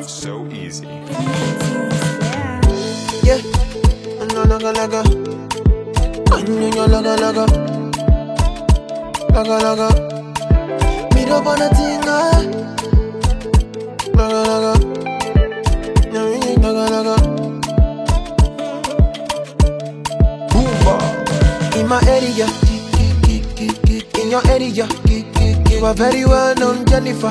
so easy. Yeah, laga laga, laga laga, laga laga. Me don't wanna think laga laga, laga laga. Boomba in my area, in your area, you are very well known, Jennifer.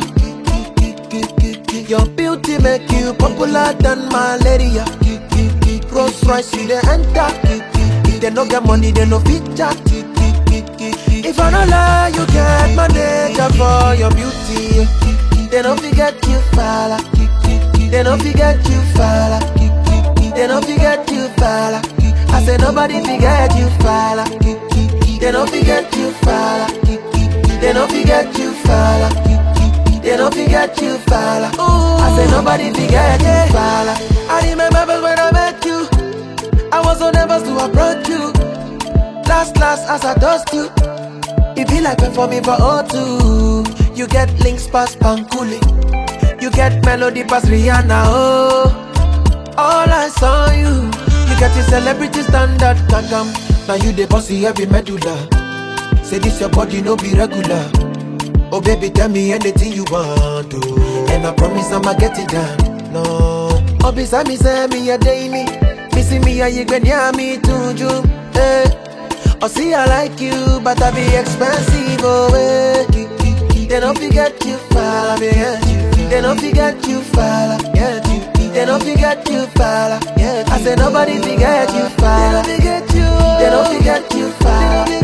Your beauty make you popular than malaria. Rolls Royce you dey enter. They no get money, they no feature. If I no lie, you get manager for your beauty. They no forget you, fella. They no forget you, fella. They no forget you, fella. I say nobody forget you, fella. They no forget you, fella. They no forget you, fella. They don't forget you, fella. I say nobody forget you, fella. I remember when I met you, I was so nervous to approach you. Last as I dust you, it be like performing for O2. You get links past Pankuli, you get melody past Rihanna. Oh, all I saw you, you get the celebrity standard kakam. Now you the bossy every medulla. Say this your body no be regular. Oh baby, tell me anything you want to, and I promise I'ma get it done. No, oh beside me say me a daily, missing me a you when you me to you. Oh see I like you, but I be expensive. Oh they don't forget you, fella. They don't forget you, fella. They don't forget you, fella. I say nobody forget you, fella. They don't forget you, fella.